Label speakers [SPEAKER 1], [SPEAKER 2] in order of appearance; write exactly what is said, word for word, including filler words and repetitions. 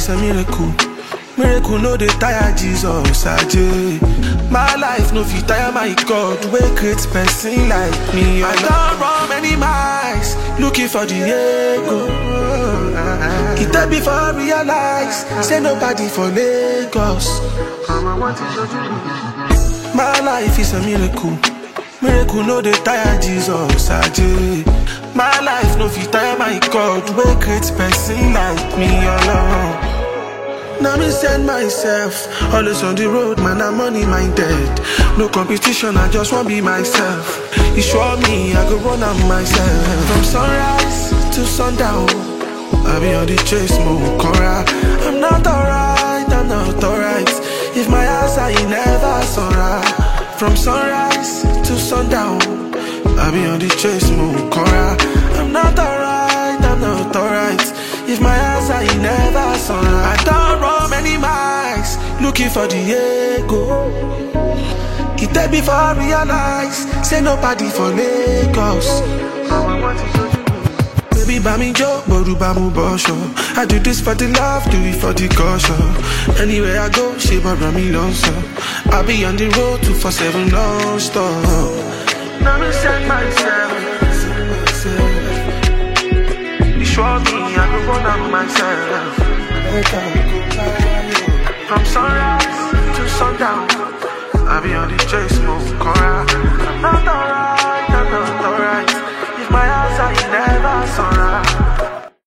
[SPEAKER 1] is a miracle. Miracle no dey tire Jesus, Ajay. My life no fit tire my God, wey create person like me. I don't run many miles, looking for the ego. It take before I realize, say nobody for Lagos. My life is a miracle. Miracle no dey tire Jesus, Ajay. My life no fit tire my God, wey create person like me alone. Now me send myself, always on the road, man, I'm money minded. No competition, I just wanna be myself. You show me, I go run on myself. From sunrise to sundown, I be on the chase mode, Cora. I'm not alright, I'm not alright. If my eyes are in never sorrow. From sunrise to sundown, I be on the chase mode, Cora. I'm not alright, I'm not alright. If my eyes are in never sorrow. I don't run many miles, looking for the ego. It take before I realize, say nobody for Lagos. Baby, buy me joke, boru bamu bosho. I do this for the love, do it for the caution. Anywhere I go, she borrow me lonesome. I be on the road two four seven non-stop. Now me send myself. You show me, I go run on myself. From sunrise to sundown, I be on the chase mode, Cora. I'm not alright.